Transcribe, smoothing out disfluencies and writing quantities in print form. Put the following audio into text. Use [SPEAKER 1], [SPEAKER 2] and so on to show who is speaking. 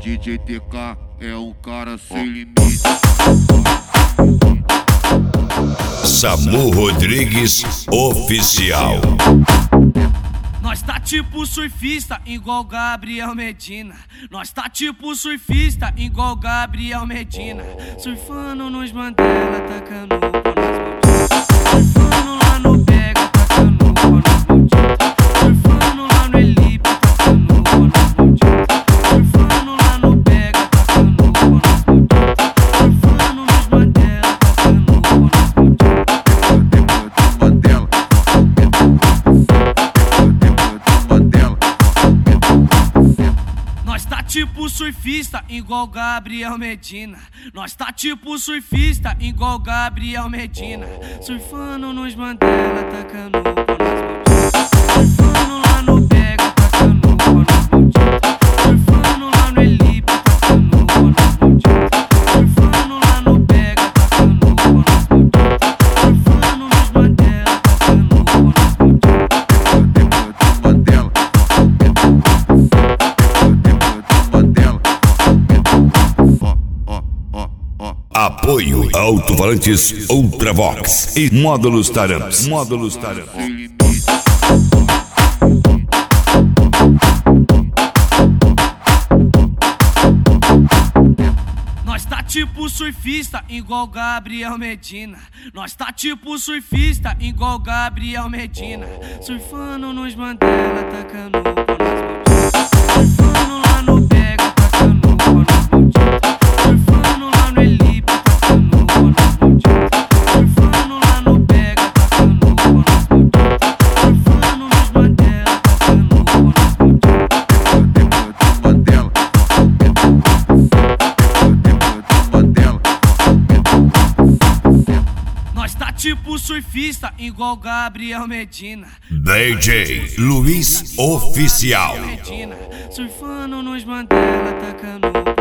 [SPEAKER 1] DJ TK é um cara sem limite.
[SPEAKER 2] Samu Rodrigues Oficial.
[SPEAKER 3] Nós tá tipo surfista, igual Gabriel Medina. Nós tá tipo surfista, igual Gabriel Medina. Surfando nos Mandela, tacando com nas malditas. Surfando lá no Pega, tacando com nas malditas. Surfando lá no Elipe, tacando com nas malditas. Surfando lá no Pega, tacando com nas malditas. Surfando nos Mandela, tacando com nas malditas. Nós tá tipo surfista, igual Gabriel Medina. Nós tá tipo surfista, igual Gabriel Medina. Surfando nos Mandela, tacando com nas malditas. Surfando lá no Pega, tacando com nas malditas. Surfando lá no Elipe, tacando com nas malditas. Surfando lá no Pega, tacando com nas malditas. Surfando nos Mandela, tacando com nas malditas.
[SPEAKER 2] Apoio Alto-Falantes Ultravox e Módulos Taramps. Módulos Taramps.
[SPEAKER 3] Nós tá tipo surfista, igual Gabriel Medina. Nós tá tipo surfista, igual Gabriel Medina. Surfando nos Mandela, tacando com nas malditas. Surfando lá no Pega, tacando com nas malditas. Surfando lá no Elipe, tacando com nas malditas. Surfando lá no Pega, tacando com nas malditas. Surfando nos Mandela, tacando com nas malditas. Nós tá tipo surfista, igual Gabriel Medina.
[SPEAKER 2] DJ Luiz Oficial.
[SPEAKER 3] Surfando nos Mandela, tacando